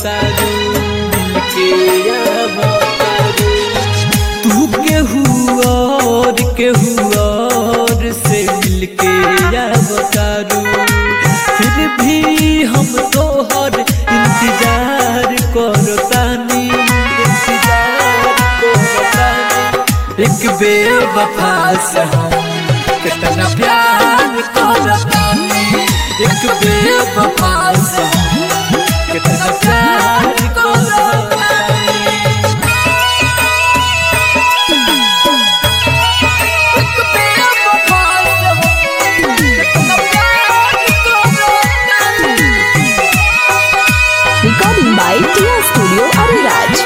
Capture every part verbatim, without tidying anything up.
बतारू मिलके बतारू तू केहू और केहू और से मिलके बतारू फिर भी हम तोहर इंतजार करतानी इंतजार करतानी एक बेवफा से हम कितना प्यार करतानी एक बेवफा से हम कितना प्यार करतानी एक बेवफा से हम कितना प्यार करतानी Recording by Tia Studio Ariraj.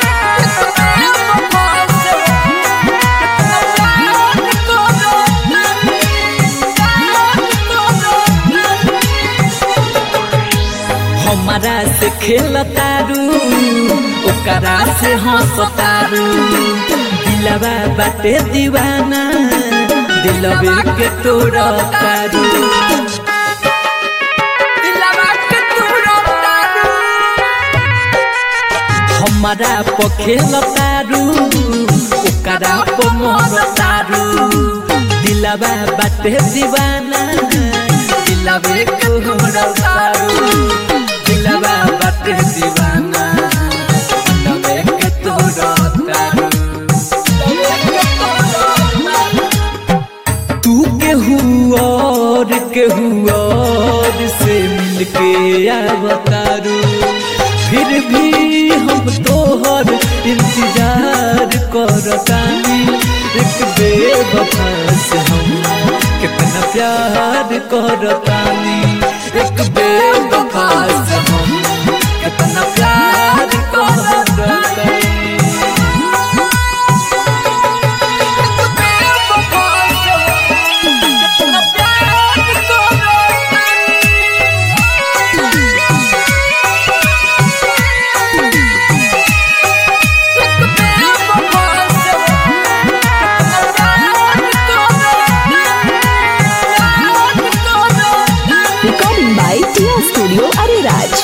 हमारा से खेलतारू ओकरा से हंसतारू दिलवा बाटे दीवाना दिलवे के तोड़तारू दिलवा के तोड़तारू हमारा पे खेलतारू ओकरा पे मरतारू दिलवा बाटे दीवाना दिलवे के तोड़तारू दिलवा बाटे दीवाना दिलवे के तोड़तारू तू केहू और केहू और से मिलके बतारू फिर भी हम तोहर इंतजार करतानी एक बेवफा से हम कितना प्यार करतानी एक बेवफा से हम कितना प्यार करतानी एक बेवफा से हम कितना प्यार करतानी एक बेवफा से हम Recording by Tia Studio Ariraj.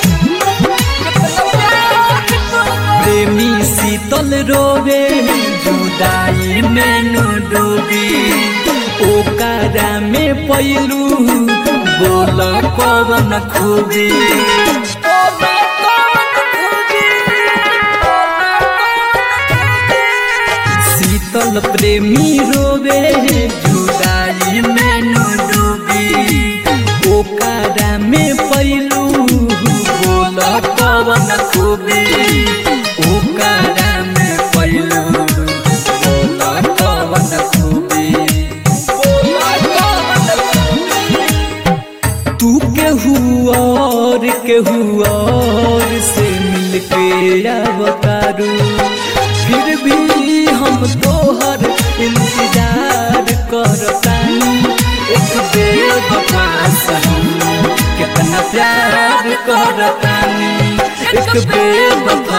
प्रेमी शीतल रोवे जुदाई में न डूबी ओकरा में पैलू बोल कवन खूबी शीतल प्रेमी रोवे जुदाई में न डूबी ओकरा में पैलू बोल कवन खूबी ओकरा में पैलू बोल कवन खूबी तू केहू और केहू और से मिलके बतारू फिर भी हम तोहर इंतजार करतानी एक बेवफा से हम कितना प्यार करतानी एक बेवफा